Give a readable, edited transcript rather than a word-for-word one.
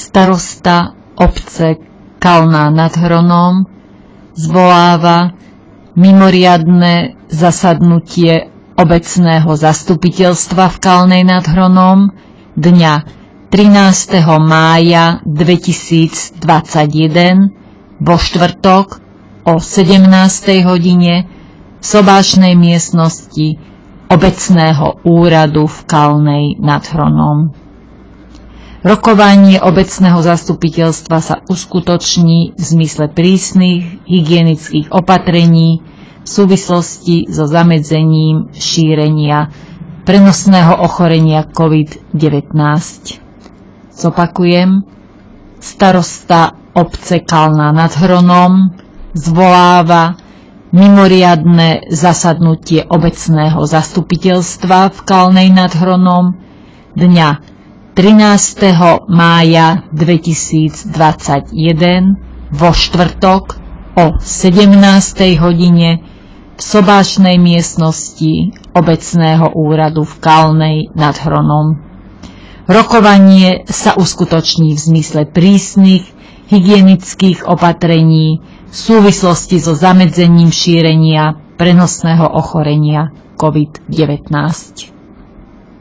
Starosta obce Kalná nad Hronom zvoláva mimoriadne zasadnutie obecného zastupiteľstva v Kalnej nad Hronom dňa 13. mája 2021 vo štvrtok o 17. hodine v sobášnej miestnosti obecného úradu v Kalnej nad Hronom. Rokovanie obecného zastupiteľstva sa uskutoční v zmysle prísnych hygienických opatrení v súvislosti so zamedzením šírenia prenosného ochorenia COVID-19. Zopakujem, starosta obce Kalná nad Hronom zvoláva mimoriadne zasadnutie obecného zastupiteľstva v Kalnej nad Hronom dňa 13. mája 2021 vo štvrtok o 17. hodine v sobášnej miestnosti obecného úradu v Kalnej nad Hronom. Rokovanie sa uskutoční v zmysle prísnych hygienických opatrení v súvislosti so zamedzením šírenia prenosného ochorenia COVID-19.